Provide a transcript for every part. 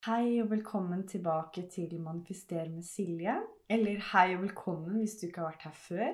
Hei og velkommen tilbake til Manifester med Silje. Eller hei og velkommen hvis du ikke har vært her før.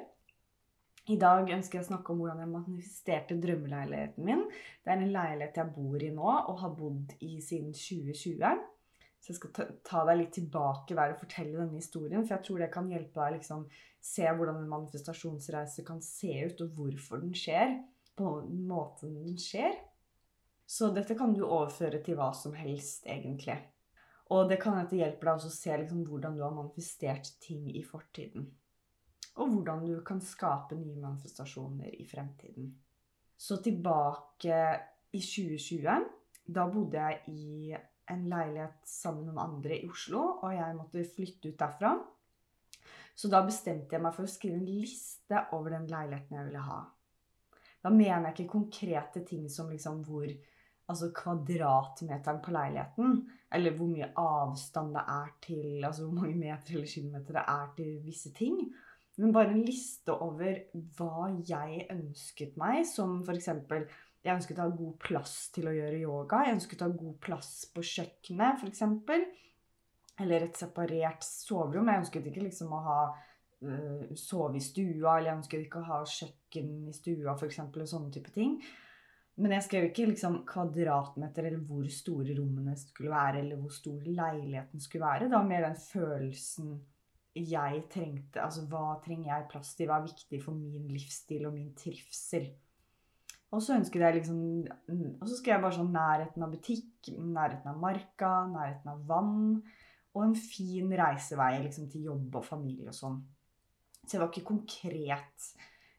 I dag ønsker jeg å snakke om hvordan jeg manifesterte drømmeleiligheten min. Det er en leilighet jeg bor i nå og har bodd i siden 2020. Så jeg skal ta deg litt tilbake der og fortelle denne historien, for jeg tror det kan hjelpe deg liksom se hvordan en manifestasjonsreise kan se ut og hvorfor den skjer, på måten den skjer. Så dette kan du overføre til hva som helst egentlig. Og det kan hjelpe deg også å se liksom hvordan du har manifestert ting i fortiden. Og hvordan du kan skape nye manifestasjoner i fremtiden. Så tilbake i 2020, da bodde jeg i en leilighet sammen med noen andre i Oslo, og jeg måtte flytte ut derfra. Så da bestemte jeg meg for å skrive en liste over den leiligheten jeg ville ha. Da mener jeg ikke konkrete ting som liksom altså kvadratmeteren på leiligheten, eller hvor mye avstand det er til, altså hvor mange meter eller kilometer det er til visse ting, men bare en liste over hva jeg ønsket meg, som for eksempel, jeg ønsket å ha god plass til å gjøre yoga, jeg ønsket å ha god plass på kjøkkenet for eksempel, eller et separert soverom, jeg ønsket ikke liksom å ha sove i stua, eller jeg ønsket ikke å ha kjøkken i stua for eksempel, og sånne type ting. Men jeg skrev ikke liksom kvadratmeter eller hvor store rommene skulle være, eller hvor stor leiligheten skulle være. Det var mer den følelsen jeg trengte, altså hva trenger jeg plass til, hva er viktig for min livsstil og min trivsel. Og så ønsket jeg liksom, og så skrev jeg bare sånn nærheten av butikk, nærheten av marka, nærheten av vann, og en fin reisevei liksom til jobb og familie og sånn. Så jeg var ikke konkret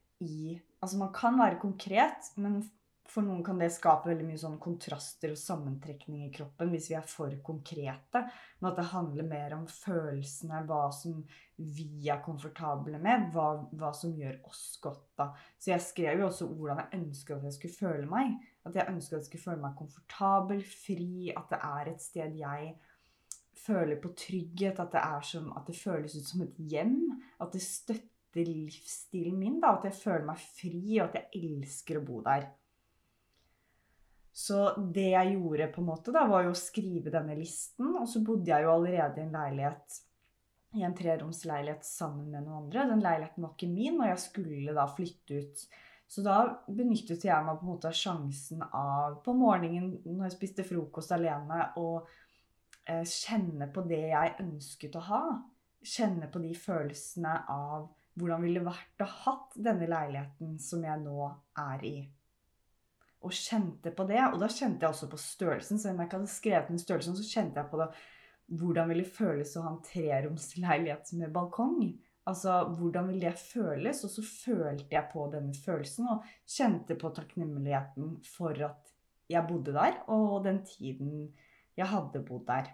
altså man kan være konkret, men for noen kan det skape veldig mye sånn kontraster og sammentrekning i kroppen hvis vi er for konkrete, men at det handler mer om følelsene, hva som vi er komfortable med, hva som gjør oss godt da. Så jeg skrev jo også hvordan jeg ønsket at jeg skulle føle meg, at jeg ønsket at jeg skulle føle meg komfortabel, fri, at det er et sted jeg føler på trygghet, at det føles ut som et hjem, at det støtter livsstilen min da, at jeg føler meg fri og at jeg elsker å bo der. Så det jeg gjorde på en måte da, var jo å skrive denne listen, og så bodde jeg jo allerede i en leilighet, i en 3-romsleilighet sammen med noen andre. Den leiligheten var ikke min, og jeg skulle da flytte ut. Så da benyttet jeg meg på en måte av sjansen av, på morgenen når jeg spiste frokost alene, og kjenne på det jeg ønsket å ha. Kjenne på de følelsene av hvordan ville det vært å ha denne leiligheten som jeg nå er i. Og kjente på det, og da kjente jeg også på størrelsen, så når jeg ikke hadde skrevet den størrelsen, så kjente jeg på det, hvordan ville det føles å ha en 3-romsleilighet med balkong? Altså, hvordan ville det føles? Og så følte jeg på denne følelsen, og kjente på takknemligheten for at jeg bodde der, og den tiden jeg hadde bodd der.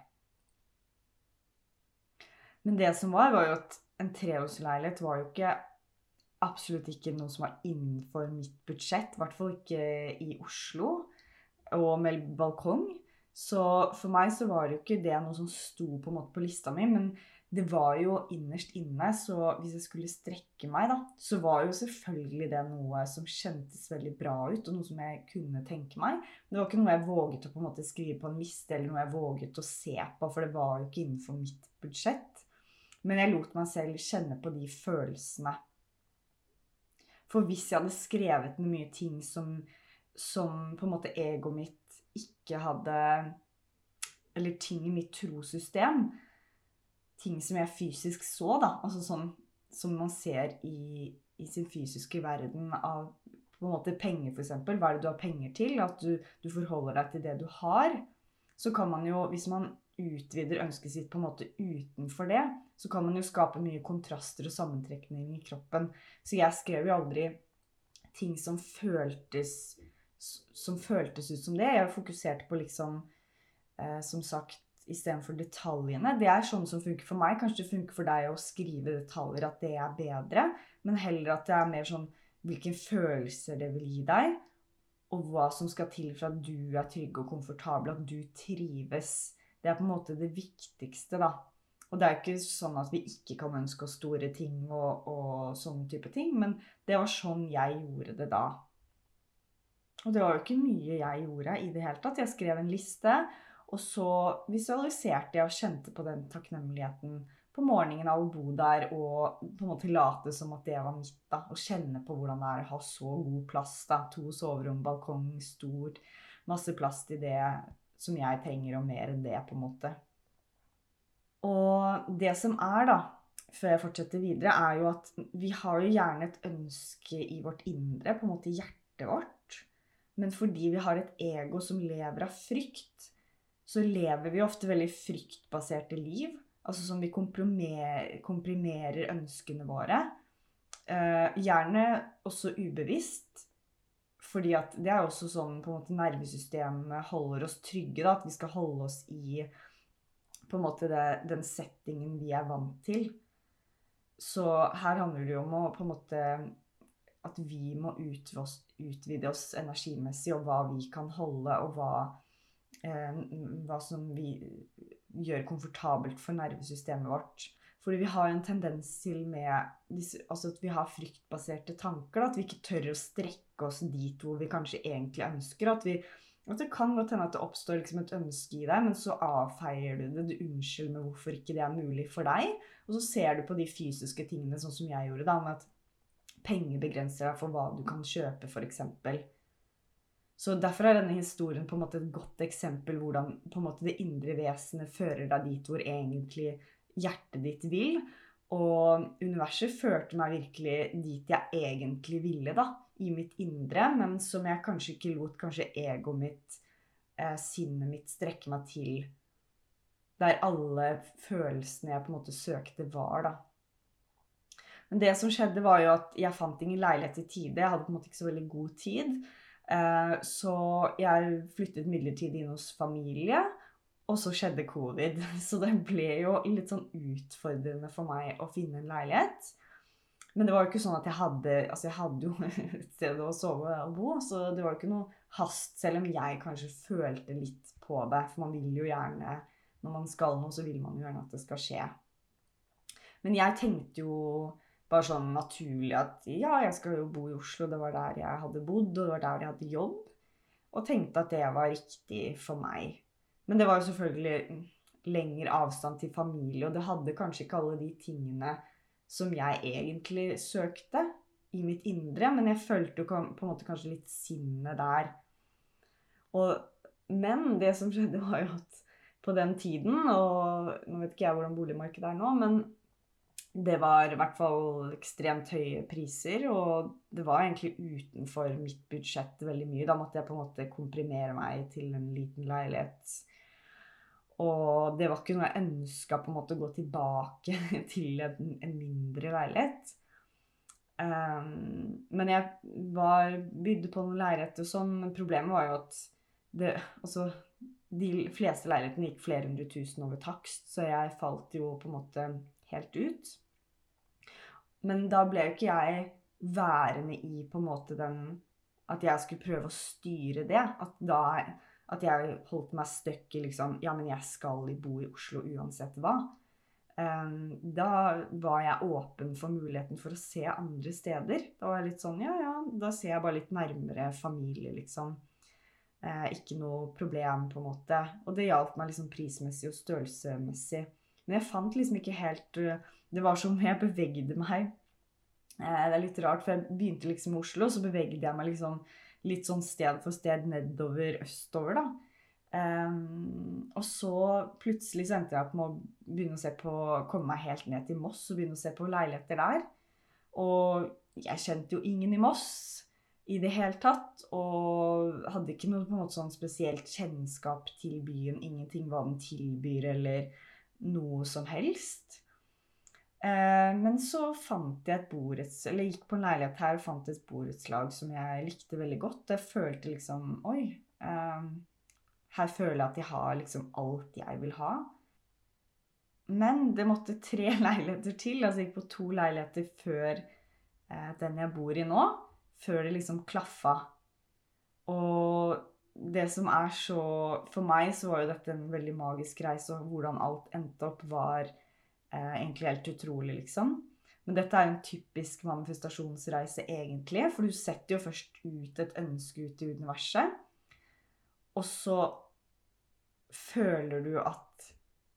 Men det som var jo at en 3-romsleilighet var jo ikke absolutt ikke noe som var innenfor mitt budsjett, i hvert fall ikke i Oslo, og med balkong. Så for meg så var det jo ikke det noe som sto på en måte på lista mi, men det var jo innerst inne, så hvis jeg skulle strekke meg da, så var jo selvfølgelig det noe som kjentes veldig bra ut, og noe som jeg kunne tenke meg. Det var ikke noe jeg våget å på en måte skrive på en liste, eller noe jeg våget å se på, for det var jo ikke innenfor mitt budsjett. Men jeg lot meg selv kjenne på de følelsene. For hvis jeg hadde skrevet mye ting som på en måte ego mitt ikke hadde, eller ting i mitt trosystem, ting som jeg fysisk så da, altså sånn som man ser i sin fysiske verden av på en måte penger for eksempel, hva er det du har penger til, at du forholder deg til det du har, så kan man jo, hvis man utvider ønsket sitt på en måte utenfor det, så kan man jo skape mye kontraster og sammentrekning i kroppen. Så jeg skrev jo aldri ting som føltes ut som det. Jeg fokuserte på liksom, som sagt, i stedet for detaljene. Det er sånn som funker for meg. Kanskje det funker for deg å skrive detaljer, at det er bedre, men heller at det er mer sånn, hvilke følelser det vil gi deg, og hva som skal til for at du er trygg og komfortabel, at du trives. Det er på en måte det viktigste da. Og det er ikke sånn at vi ikke kan ønske oss store ting og sånne type ting, men det var sånn jeg gjorde det da. Og det var jo ikke mye jeg gjorde i det hele tatt. Jeg skrev en liste, Og så visualiserte jeg og kjente på den takknemligheten på morgenen av å bo der, og på en måte late som at det var mitt da, og kjenne på hvordan det å ha så god plass da, 2 soverom, balkong, stort, masse plass til det som jeg trenger, og mer enn det på en måte. Og det som da, før jeg fortsetter videre, jo at vi har jo gjerne et ønske i vårt indre, på en måte i hjertet vårt, men fordi vi har et ego som lever av frykt, så lever vi ofte veldig fryktbaserte liv, altså som vi komprimerer ønskene våre, gjerne også ubevisst, fordi at det også sånn på en måte nervesystemet holder oss trygge da, at vi skal holde oss i på en måte den settingen vi vant til. Så her handler det jo om å på en måte at vi må utvide oss energimessig, og hva vi kan holde, og hva som vi gjør komfortabelt for nervesystemet vårt. Fordi vi har en tendens til altså at vi har fryktbaserte tanker, da, at vi ikke tør å strekke oss dit hvor vi kanskje egentlig ønsker, at det kan godt hende at det oppstår liksom et ønske i deg, men så avfeier du det, du unnskylder med hvorfor ikke det mulig for deg, og så ser du på de fysiske tingene, sånn som jeg gjorde da, med at penger begrenser deg for hva du kan kjøpe, for eksempel. Så derfor denne historien på en måte et godt eksempel hvordan på en måte det indre vesenet fører deg dit hvor egentlig hjertet ditt vil, og universet førte meg virkelig dit jeg egentlig ville da, i mitt indre, men som jeg kanskje ikke lot egoet mitt, sinnet mitt strekke meg til, der alle følelsene jeg på en måte søkte var da. Men det som skjedde var jo at jeg fant ingen leilighet i tide, jeg hadde på en måte ikke så veldig god tid, så jeg flyttet midlertidig inn hos familie, og så skjedde covid. Så det ble jo litt sånn utfordrende for meg å finne en leilighet. Men det var jo ikke sånn at jeg hadde jo et sted å sove og bo, så det var jo ikke noe hast, selv om jeg kanskje følte litt på det, for man vil jo gjerne, når man skal noe, så vil man jo gjerne at det skal skje. Men jeg tenkte jo bare sånn naturlig at ja, jeg skal jo bo i Oslo, det var der jeg hadde bodd, og det var der jeg hadde jobb, og tenkte at det var riktig for meg. Men det var jo selvfølgelig lengre avstand til familie, og det hadde kanskje ikke alle de tingene som jeg egentlig søkte i mitt indre, men jeg følte jo på en måte kanskje litt sinne der. Men det som skjedde var jo at på den tiden, og nå vet ikke jeg hvordan boligmarkedet nå, men det var i hvert fall ekstremt høye priser, og det var egentlig utenfor mitt budsjett veldig mye. Da måtte jeg på en måte komprimere meg til en liten leilighet. Og det var ikke noe jeg ønsket på en måte å gå tilbake til en mindre leilighet. Men jeg bydde på noen leiligheter og sånn, men problemet var jo at de fleste leilighetene gikk flere 100 000 over takst, så jeg falt jo på en måte helt ut. Men da ble jo ikke jeg værende i på en måte at jeg skulle prøve å styre det, at jeg holdt meg støkk i liksom, ja, men jeg skal bo i Oslo uansett hva. Da var jeg åpen for muligheten for å se andre steder. Da var jeg litt sånn, ja, da ser jeg bare litt nærmere familie, liksom. Ikke noe problem på en måte. Og det hjalp meg liksom prismessig og størrelsemessig. Men jeg fant liksom ikke helt, det var som jeg bevegde meg. Det litt rart, for jeg begynte liksom i Oslo, så bevegde jeg meg liksom litt sånn sted for sted nedover, østover da. Og så plutselig så endte jeg på med å begynne å komme meg helt ned til Moss, og begynne å se på leiligheter der. Og jeg kjente jo ingen i Moss i det hele tatt, og hadde ikke noe på en måte sånn spesielt kjennskap til byen, ingenting hva den tilbyr, eller noe som helst. Men så fant jeg gikk på en leilighet her og fant et borettslag som jeg likte veldig godt. Jeg følte liksom, her føler jeg at jeg har liksom alt jeg vil ha. Men det måtte 3 leiligheter til, altså jeg gikk på 2 leiligheter før den jeg bor i nå, før det liksom klaffa. Og det som for meg så var jo dette en veldig magisk reise, og hvordan alt endte opp var egentlig helt utrolig, liksom. Men dette en typisk manifestasjonsreise egentlig, for du setter jo først ut et ønske ut i universet, og så føler du at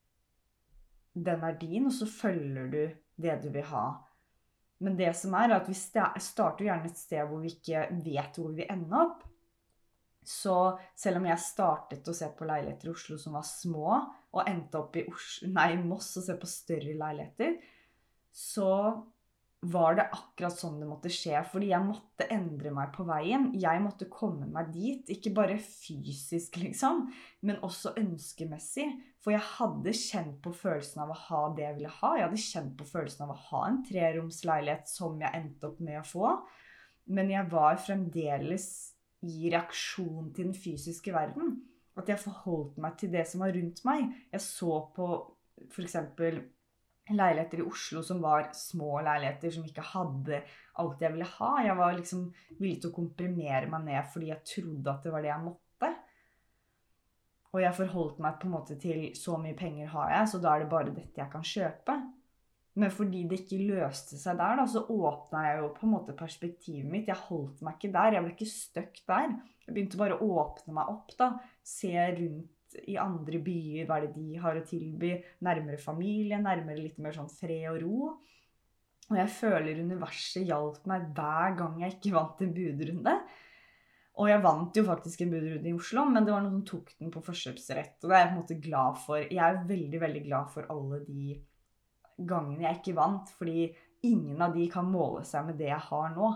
den din, og så følger du det du vil ha. Men det som at vi starter gjerne et sted hvor vi ikke vet hvor vi ender opp. Så selv om jeg startet å se på leiligheter i Oslo som var små, og endte opp i Moss og se på større leiligheter, så var det akkurat sånn det måtte skje, fordi jeg måtte endre meg på veien. Jeg måtte komme meg dit, ikke bare fysisk liksom, men også ønskemessig. For jeg hadde kjent på følelsen av å ha det jeg ville ha. Jeg hadde kjent på følelsen av å ha en 3-romsleilighet som jeg endte opp med å få. Men jeg var fremdeles i reaksjon til den fysiske verden. At jeg forholdt meg til det som var rundt meg. Jeg så på for eksempel leiligheter i Oslo som var små leiligheter som ikke hadde alt jeg ville ha. Jeg var liksom villig til å komprimere meg ned fordi jeg trodde at det var det jeg måtte. Og jeg forholdt meg på en måte til så mye penger har jeg, så da det bare dette jeg kan kjøpe. Men fordi det ikke løste seg der, da, så åpnet jeg jo på en måte perspektivet mitt. Jeg holdt meg ikke der, jeg ble ikke stuck der. Jeg begynte bare å åpne meg opp da, se rundt i andre byer, hva det de har å tilby, nærmere familie, nærmere litt mer sånn fred og ro. Og jeg føler universet hjalp meg hver gang jeg ikke vant en budrunde. Og jeg vant jo faktisk en budrunde i Oslo, men det var noen som tok den på forkjøpsrett, og det jeg på en måte glad for. Jeg veldig, veldig glad for alle de gangene jeg ikke vant, fordi ingen av de kan måle seg med det jeg har nå.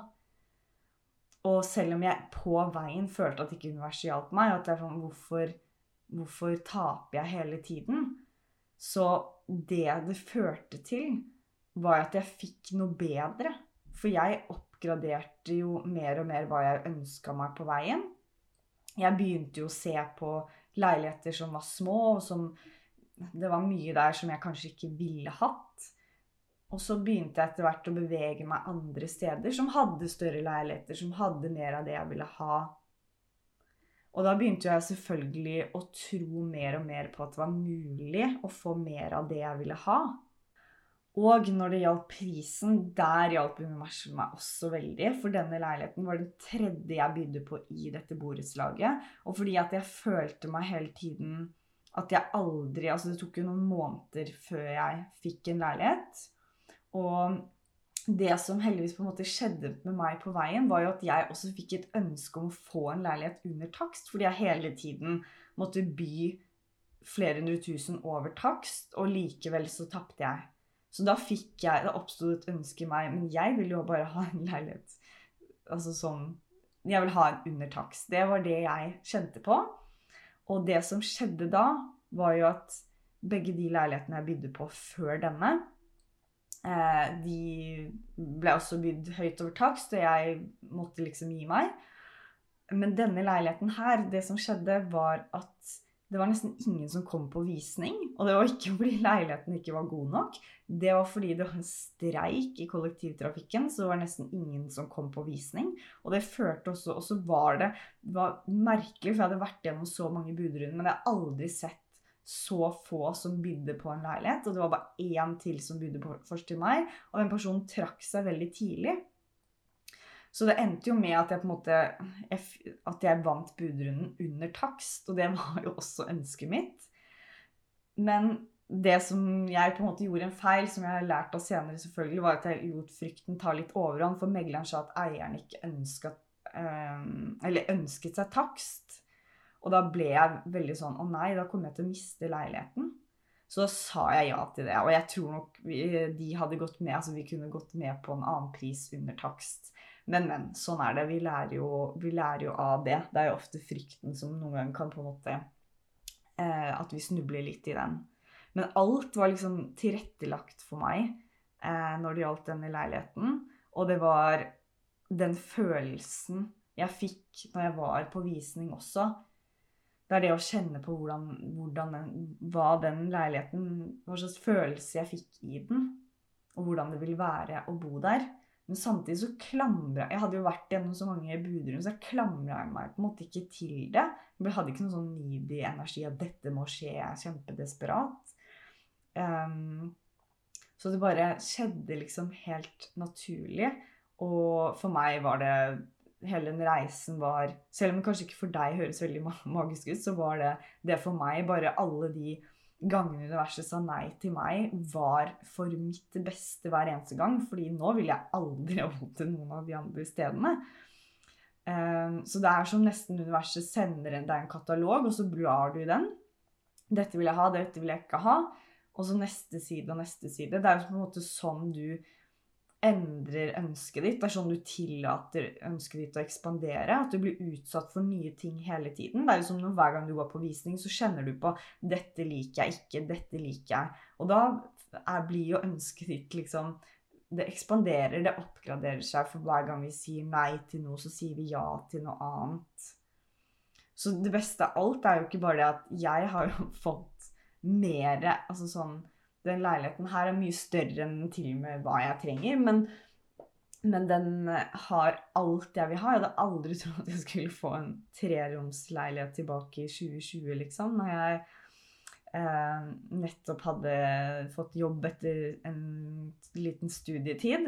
Og selv om jeg på veien følte at ikke universet hjalp meg, at det sånn, hvorfor taper jeg hele tiden? Så det førte til var at jeg fikk noe bedre. For jeg oppgraderte jo mer og mer hva jeg ønsket meg på veien. Jeg begynte jo å se på leiligheter som var små, og det var mye der som jeg kanskje ikke ville hatt. Og så begynte jeg etter hvert å bevege meg andre steder som hadde større leiligheter, som hadde mer av det jeg ville ha. Og da begynte jeg selvfølgelig å tro mer og mer på at det var mulig å få mer av det jeg ville ha. Og når det gjaldt prisen, der hjalp universet meg også veldig. For denne leiligheten var den 3. jeg bydde på i dette borettslaget. Og fordi at jeg følte meg hele tiden at jeg aldri, altså det tok jo noen måneder før jeg fikk en leilighet. Og det som heldigvis på en måte skjedde med meg på veien, var jo at jeg også fikk et ønske om å få en leilighet under takst, fordi jeg hele tiden måtte by flere 100 000 over takst, og likevel så tappte jeg. Så da oppstod et ønske i meg, men jeg ville jo bare ha en leilighet, altså sånn, jeg vil ha en under takst. Det var det jeg kjente på. Og det som skjedde da, var jo at begge de leilighetene jeg bydde på før denne, de ble også bydd høyt over takst, og jeg måtte liksom gi meg. Men denne leiligheten her, det som skjedde var at det var nesten ingen som kom på visning, og det var ikke fordi leiligheten ikke var god nok. Det var fordi det var en streik i kollektivtrafikken, så det var nesten ingen som kom på visning. Og det førte også, og så var det var merkelig, for jeg hadde vært gjennom så mange budrunder, men jeg har aldri sett så få som bydde på en leilighet, og det var bare én til som bydde på først til meg, og den personen trakk seg veldig tidlig. Så det endte jo med at jeg på en måte, at jeg vant budrunden under takst, og det var jo også ønsket mitt. Men det som jeg på en måte gjorde en feil, som jeg har lært av senere selvfølgelig, var at jeg lot frykten ta litt overhånd, for megleren sa at eieren ikke ønsket seg takst. Og da ble jeg veldig sånn, å nei, da kommer jeg til å miste leiligheten. Så da sa jeg ja til det, og jeg tror nok de hadde gått med, altså vi kunne gått med på en annen pris under takst. Men, sånn det, vi lærer jo av det. Det jo ofte frykten som noen ganger kan på en måte, at vi snubler litt i den. Men alt var liksom tilrettelagt for meg når det gjaldt denne leiligheten, og det var den følelsen jeg fikk når jeg var på visning også. Det det å kjenne på hva den leiligheten, hva slags følelse jeg fikk i den, og hvordan det vil være å bo der. Men samtidig så jeg hadde jo vært gjennom så mange budrunder, så jeg klamret meg på en måte ikke til det. Jeg hadde ikke noen sånn needy energi at dette må skje, jeg kjempedesperat. Så det bare skjedde liksom helt naturlig, og for meg var det hele den reisen var, selv om det kanskje ikke for deg høres veldig magisk ut, så var det for meg, bare alle de gangene universet sa nei til meg, var for mitt beste hver eneste gang, fordi nå vil jeg aldri ha vondt til noen av de andre stedene. Så det som nesten universet sender deg en katalog, og så blar du i den. Dette vil jeg ha, dette vil jeg ikke ha. Og så neste side og neste side. Det jo på en måte sånn du endrer ønsket ditt. Det sånn du tillater ønsket ditt å ekspandere. At du blir utsatt for nye ting hele tiden. Det jo som når hver gang du går på visning, så kjenner du på dette liker jeg ikke, dette liker jeg. Og da blir jo ønsket ditt liksom, det ekspanderer, det oppgraderer seg, for hver gang vi sier nei til noe, så sier vi ja til noe annet. Så det beste av alt jo ikke bare det at jeg har jo fått mer, altså sånn, den leiligheten her mye større enn til og med hva jeg trenger, men den har alt jeg vil ha. Jeg hadde aldri trodd at jeg skulle få en 3-romsleilighet tilbake i 2020, liksom, når jeg nettopp hadde fått jobb etter en liten studietid.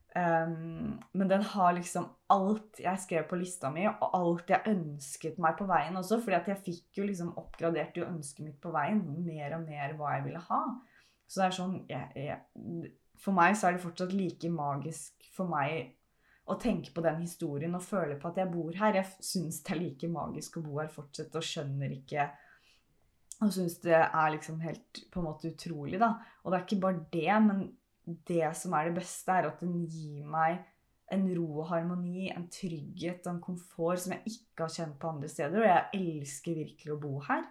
Men den har liksom alt jeg skrev på lista mi, og alt jeg ønsket meg på veien også, fordi at jeg fikk jo liksom oppgradert jo ønsket mitt på veien, mer og mer hva jeg ville ha. Så det sånn, for meg så det fortsatt like magisk for meg å tenke på den historien og føle på at jeg bor her. Jeg synes det like magisk å bo her fortsatt, og skjønner ikke, og synes det liksom helt på en måte utrolig da. Og det ikke bare det, men det som det beste at den gir meg en ro og harmoni, en trygghet og en komfort som jeg ikke har kjent på andre steder, og jeg elsker virkelig å bo her.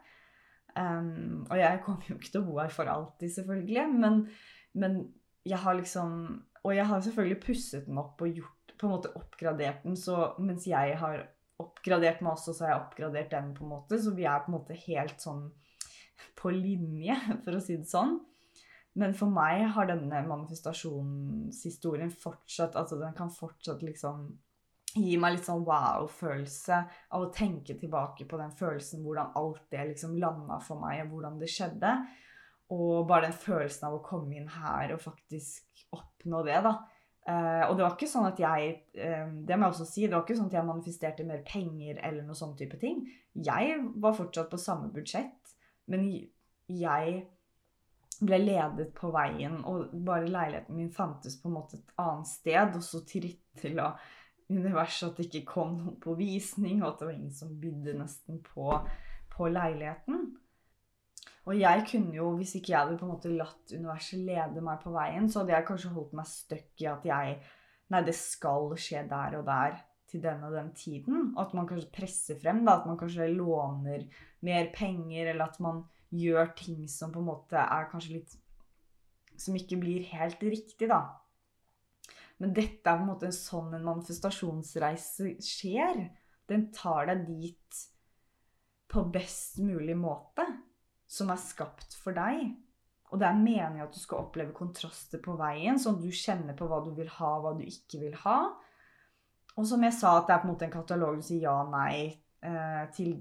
Og jeg kommer jo ikke til å bo her for alltid selvfølgelig, men jeg har liksom, og jeg har selvfølgelig pusset den opp og gjort, på en måte oppgradert den, så mens jeg har oppgradert meg også, så har jeg oppgradert den på en måte, så vi på en måte helt sånn på linje, for å si det sånn. Men for meg har denne manifestasjonshistorien fortsatt, altså den kan fortsatt liksom gi meg litt sånn wow-følelse av å tenke tilbake på den følelsen, hvordan alt det liksom landet for meg, og hvordan det skjedde. Og bare den følelsen av å komme inn her og faktisk oppnå det da. Og det var ikke sånn at det må jeg også si, det var ikke sånn at jeg manifesterte mer penger eller noe sånn type ting. Jeg var fortsatt på samme budsjett, men jeg ble ledet på veien, og bare leiligheten min fantes på en måte et annet sted, og så til universet at det ikke kom noen på visning, og at det var ingen som bydde nesten på leiligheten. Og jeg kunne jo, hvis ikke jeg hadde på en måte latt universet lede meg på veien, så hadde jeg kanskje holdt meg støkk i at nei, det skal skje der og der til den og den tiden, og at man kanskje presser frem da, at man kanskje låner mer penger, eller at man gjør ting som på en måte kanskje litt, som ikke blir helt riktig da. Men dette på en måte sånn en manifestasjonsreise skjer. Den tar deg dit på best mulig måte, som skapt for deg. Og det meningen at du skal oppleve kontraster på veien, sånn at du kjenner på hva du vil ha, hva du ikke vil ha. Og som jeg sa, at det på en måte en katalog du sier ja, nei, til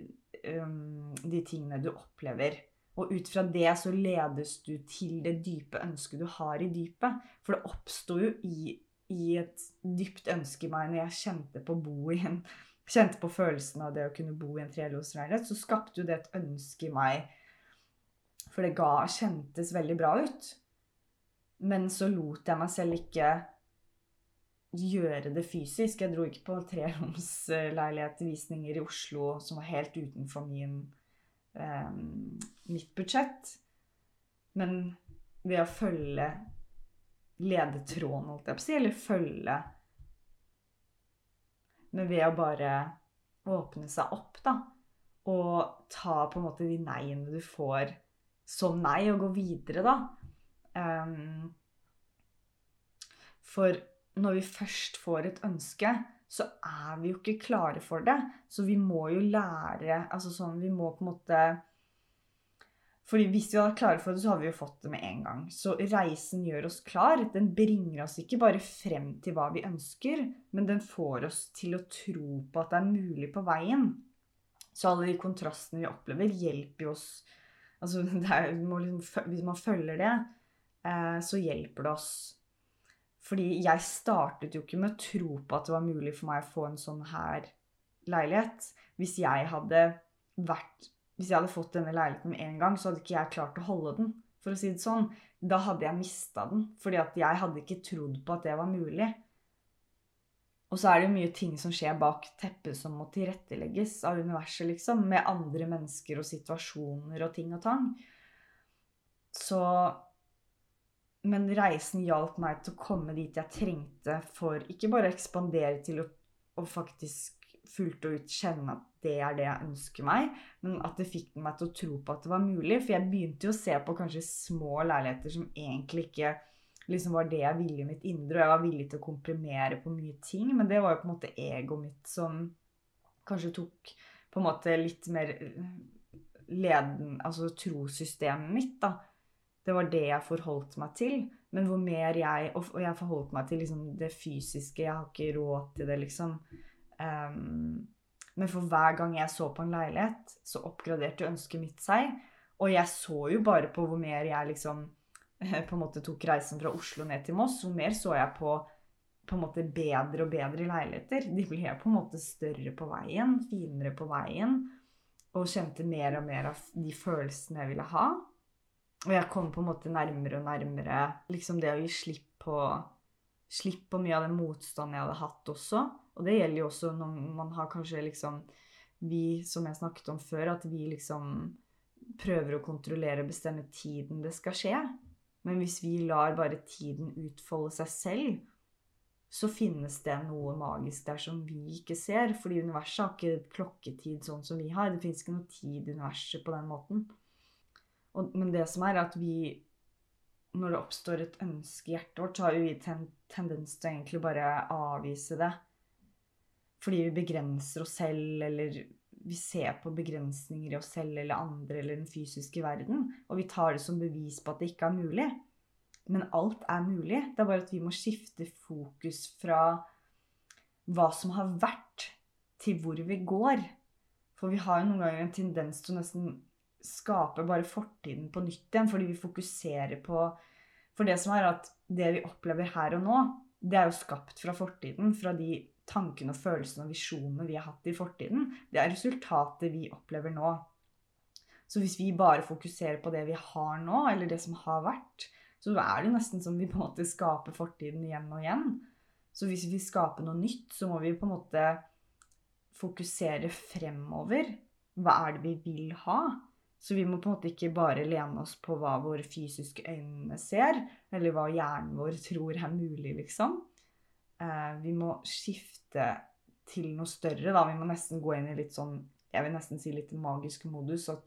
de tingene du opplever. Og ut fra det så ledes du til det dype ønsket du har i dypet. For det oppstod jo i et dypt ønske i meg når jeg kjente på følelsen av det å kunne bo i en 3-romsleilighet, så skapte jo det et ønske i meg, for det kjentes veldig bra ut. Men så lot jeg meg selv ikke gjøre det fysisk. Jeg dro ikke på 3-romsleilighet-visninger i Oslo som var helt utenfor mitt budsjett. Men ved å følge ledetråden, holdt jeg på å si, eller følge, men ved å bare åpne seg opp da, og ta på en måte de neiene du får som nei, og gå videre da. For når vi først får et ønske, så vi jo ikke klare for det. Så vi må jo lære, altså sånn, vi må på en måte, fordi hvis vi hadde klare for det, så hadde vi jo fått det med en gang. Så reisen gjør oss klar. Den bringer oss ikke bare frem til hva vi ønsker, men den får oss til å tro på at det mulig på veien. Så alle de kontrastene vi opplever hjelper oss. Altså, hvis man følger det, så hjelper det oss. Fordi jeg startet jo ikke med å tro på at det var mulig for meg å få en sånn her leilighet. Hvis jeg hadde fått denne leiligheten med en gang, så hadde ikke jeg klart å holde den, for å si det sånn. Da hadde jeg mistet den, fordi at jeg hadde ikke trodd på at det var mulig. Og så er det jo mye ting som skjer bak teppet som må tilrettelegges av universet, liksom, med andre mennesker og situasjoner og ting og tang. Men reisen hjalp meg til å komme dit jeg trengte for ikke bare å ekspandere til å faktisk fullt og ut kjenne at det er det jeg ønsker meg, men at det fikk meg til å tro på at det var mulig. For jeg begynte jo å se på kanskje små leiligheter som egentlig ikke liksom var det jeg ville i mitt indre, og jeg var villig til å komprimere på mye ting, men det var jo på en måte egoet mitt som kanskje tok på en måte litt mer altså trosystemet mitt da. Det var det jeg forholdt meg til, men hvor mer og jeg forholdt meg til liksom det fysiske, jeg har ikke råd til det liksom. Men for hver gang jeg så på en leilighet, så oppgraderte ønsket mitt seg, og jeg så jo bare på hvor mer jeg liksom på en måte tok reisen fra Oslo ned til Moss, hvor mer så jeg på en måte bedre og bedre leiligheter. De ble på en måte større på veien, finere på veien, og kjente mer og mer av de følelsene jeg ville ha. Og jeg kom på en måte nærmere og nærmere liksom det å gi slipp på mye av den motstanden jeg hadde hatt også. Og det gjelder jo også når man har kanskje liksom, som jeg snakket om før, at vi liksom prøver å kontrollere og bestemme tiden det skal skje. Men hvis vi lar bare tiden utfolde seg selv, så finnes det noe magisk der som vi ikke ser, fordi universet har ikke klokketid sånn som vi har. Det finnes ikke noe tid i universet på den måten. Men det som er at når det oppstår et ønske i hjertet vårt, så har vi tendens til å egentlig bare avvise det. Fordi vi begrenser oss selv, eller vi ser på begrensninger i oss selv eller andre eller den fysiske verden, og vi tar det som bevis på at det ikke er mulig. Men alt er mulig. Det er bare at vi må skifte fokus fra hva som har vært, til hvor vi går. For vi har jo noen ganger en tendens til å nesten skape bare fortiden på nytt igjen, fordi vi fokuserer på. For det som er at det vi opplever her og nå, det er jo skapt fra fortiden, fra de tankene og følelsene og visjonene vi har hatt i fortiden. Det er resultatet vi opplever nå. Så hvis vi bare fokuserer på det vi har nå, eller det som har vært, så er det nesten som vi på en måte skaper fortiden igjen og igjen. Så hvis vi skaper noe nytt, så må vi på en måte fokusere fremover. Hva er det vi vil ha? Så vi må på en måte ikke bare lene oss på hva våre fysiske øyne ser, eller hva hjernen vår tror er mulig, liksom. Vi må skifte til noe større, da. Vi må nesten gå inn i litt sånn, jeg vil nesten si litt magisk modus, at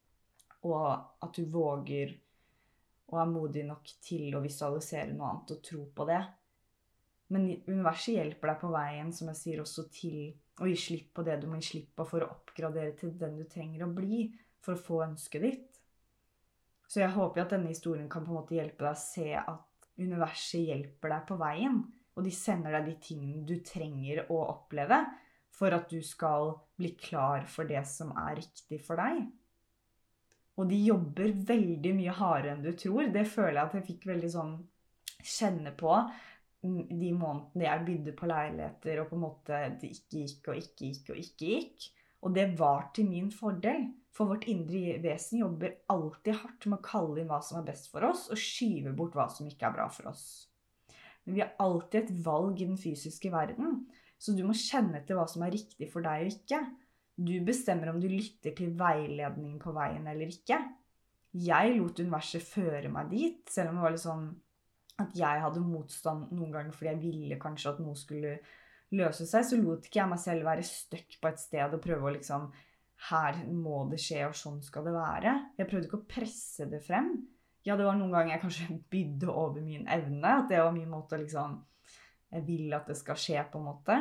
du våger og er modig nok til å visualisere noe annet og tro på det. Men universet hjelper deg på veien, som jeg sier, også til å gi slipp på det du må gi slipp på for å oppgradere til den du trenger å bli, for å få ønsket ditt. Så jeg håper at denne historien kan på en måte hjelpe deg å se at universet hjelper deg på veien, og de sender deg de tingene du trenger å oppleve for at du skal bli klar for det som er riktig for deg. Og de jobber veldig mye hardere enn du tror. Det føler jeg at jeg fikk veldig sånn kjenne på de månedene jeg bydde på leiligheter, og på en måte det ikke gikk og ikke gikk og ikke gikk. Og det var til min fordel, for vårt indre vesen jobber alltid hardt med å kalle inn hva som er best for oss, og skyve bort hva som ikke er bra for oss. Men vi har alltid et valg i den fysiske verden, så du må kjenne til hva som er riktig for deg og ikke. Du bestemmer om du lytter til veiledningen på veien eller ikke. Jeg lot universet føre meg dit, selv om det var litt sånn at jeg hadde motstand noen ganger fordi jeg ville kanskje at noe skulle løse seg, så lot ikke jeg meg selv være støkk på et sted og prøve å liksom, her må det skje og sånn skal det være. Jeg prøvde ikke å presse det frem. Ja, det var noen ganger jeg kanskje bydde over min evne, at det var min måte å liksom, jeg vil at det skal skje på en måte.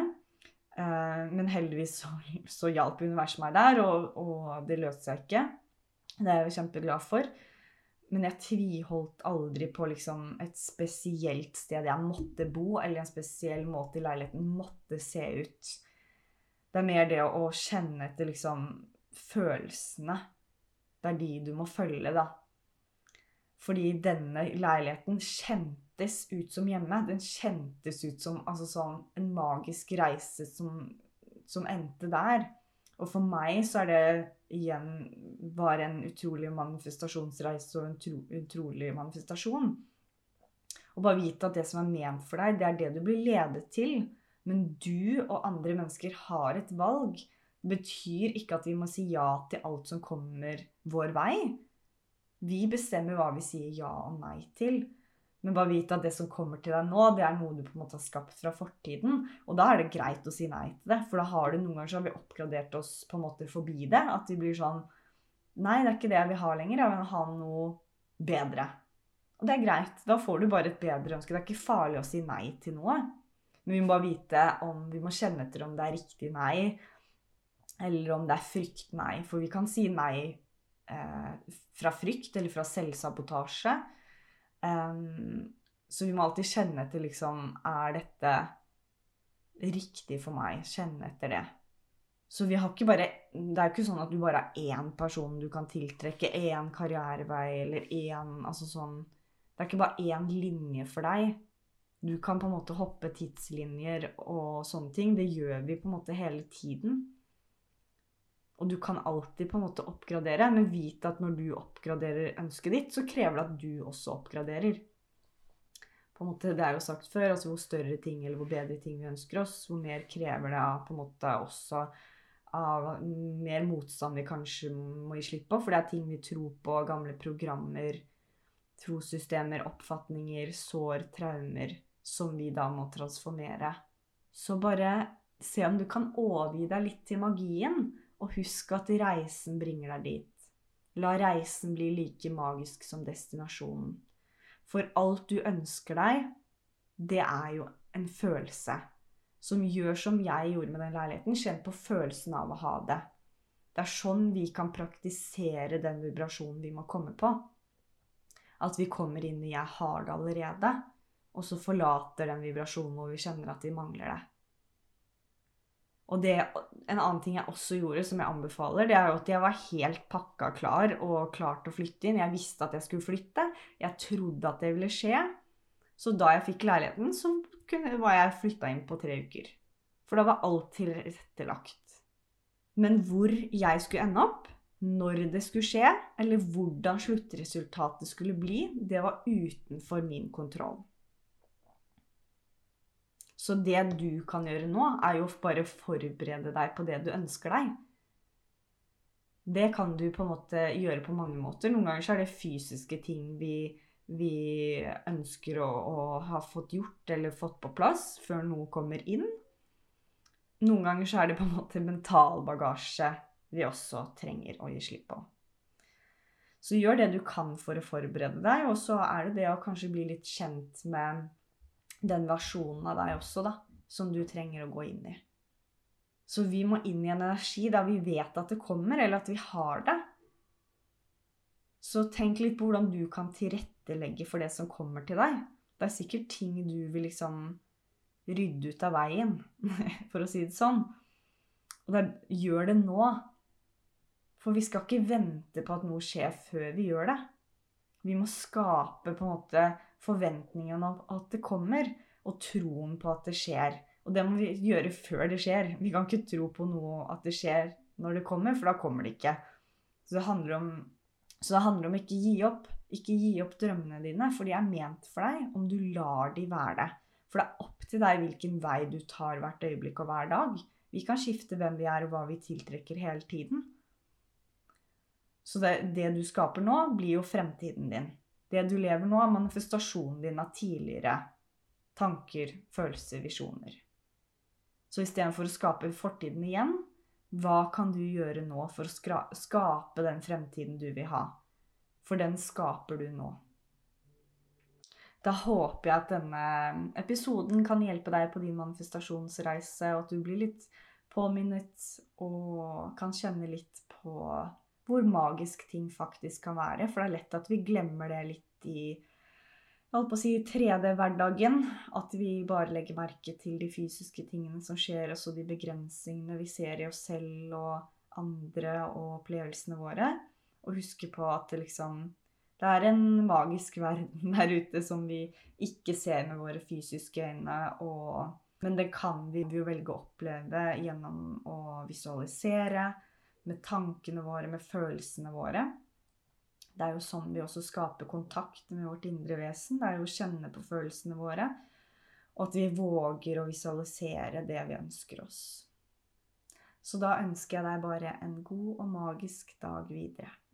Men heldigvis så hjalp universet meg der, og det løste seg ikke. Det er jeg kjempeglad for. Men jeg tviholdt aldri på liksom et spesielt sted jeg måtte bo, eller en spesiell måte i leiligheten måtte se ut. Det er mer det å kjenne etter liksom følelsene. Det er de du må følge, da. Fordi denne leiligheten kjentes ut som hjemme. Den kjentes ut som altså sånn, en magisk reise som endte der. Og for meg så det igjen bare en utrolig manifestasjonsreise og en utrolig manifestasjon. Og bare vite at det som ment for deg, det det du blir ledet til. Men du og andre mennesker har et valg. Det betyr ikke at vi må si ja til alt som kommer vår vei. Vi bestemmer hva vi sier ja og nei til. Men bare vite at det som kommer til deg nå, det noe du på en måte har skapt fra fortiden. Og da det greit å si nei til det. For da har det noen ganger så har vi oppgradert oss på en måte forbi det. At vi blir sånn, nei, det ikke det jeg vil ha lenger. Jeg vil ha noe bedre. Og det greit. Da får du bare et bedre ønske. Det ikke farlig å si nei til noe. Men vi må bare vite om vi må kjenne etter om det riktig nei. Eller om det frykt nei. For vi kan si nei fra frykt eller fra selvsabotasje. Så vi må alltid kjenne etter liksom, dette riktig for meg? Kjenne etter det. Så vi har ikke bare, det ikke sånn at du bare har én person du kan tiltrekke, én karrierevei eller altså sånn, det ikke bare én linje for deg. Du kan på en måte hoppe tidslinjer og sånne ting. Det gjør vi på en måte hele tiden. Og du kan alltid på en måte oppgradere, men vite at når du oppgraderer ønsket ditt, så krever det at du også oppgraderer. På en måte, det jo sagt før, altså hvor større ting eller hvor bedre ting vi ønsker oss, hvor mer krever det på en måte også av mer motstand vi kanskje må gi slipp på, for det ting vi tror på, gamle programmer, trossystemer, oppfatninger, sår, traumer, som vi da må transformere. Så bare se om du kan overgi deg litt til magien, og husk at reisen bringer deg dit. La reisen bli like magisk som destinasjonen. For alt du ønsker deg, det jo en følelse. Som gjør som jeg gjorde med den leiligheten, kjenn på følelsen av å ha det. Det sånn vi kan praktisere den vibrasjonen vi må komme på. At vi kommer inn i jeg har det allerede, og så forlater den vibrasjonen hvor vi kjenner at vi mangler det. Og en annen ting jeg også gjorde, som jeg anbefaler, det jo at jeg var helt pakket klar og klar til å flytte inn. Jeg visste at jeg skulle flytte. Jeg trodde at det ville skje. Så da jeg fikk leiligheten, så var jeg flyttet inn på 3 uker. For da var alt tilrettelagt. Men hvor jeg skulle ende opp, når det skulle skje, eller hvordan sluttresultatet skulle bli, det var utenfor min kontroll. Så det du kan gjøre nå, jo bare forberede deg på det du ønsker deg. Det kan du på en måte gjøre på mange måter. Noen ganger så det fysiske ting vi ønsker å ha fått gjort eller fått på plass før noe kommer inn. Noen ganger så det på en måte mental bagasje vi også trenger å gi slipp på. Så gjør det du kan for å forberede deg, og så det å kanskje bli litt kjent med den versjonen av deg også da, som du trenger å gå inn i. Så vi må inn i en energi da vi vet at det kommer, eller at vi har det. Så tenk litt på hvordan du kan tilrettelegge for det som kommer til deg. Det sikkert ting du vil liksom rydde ut av veien, for å si det sånn. Og gjør det nå. For vi skal ikke vente på at noe skjer før vi gjør det. Vi må skape på en måte forventningen om at det kommer, og troen på at det skjer. Og det må vi gjøre før det skjer. Vi kan ikke tro på noe at det skjer når det kommer, for da kommer det ikke. Så det handler om ikke gi opp. Ikke gi opp drømmene dine, for de ment for deg om du lar de være det. For det opp til deg hvilken vei du tar hvert øyeblikk og hver dag. Vi kan skifte hvem vi og hva vi tiltrekker hele tiden. Så det du skaper nå, blir jo fremtiden din. Det du lever nå, manifestasjonen din av tidligere tanker, følelser, visjoner. Så i stedet for å skape fortiden igjen, hva kan du gjøre nå for å skape den fremtiden du vil ha? For den skaper du nå. Da håper jeg at denne episoden kan hjelpe deg på din manifestasjonsreise, og at du blir litt påminnet og kan kjenne litt på hvor magisk ting faktisk kan være. For det lett at vi glemmer det litt i 3D-hverdagen. At vi bare legger merke til de fysiske tingene som skjer, og så de begrensningene vi ser i oss selv og andre og opplevelsene våre. Og huske på at Det er en magisk verden der ute som vi ikke ser med våre fysiske øyne, men det kan vi jo velge å oppleve gjennom å visualisere, med tankene våre, med følelsene våre. Det er jo sånn vi også skaper kontakt med vårt indre vesen. Det er jo å kjenne på følelsene våre, og at vi våger å visualisere det vi ønsker oss. Så da ønsker jeg deg bare en god og magisk dag videre.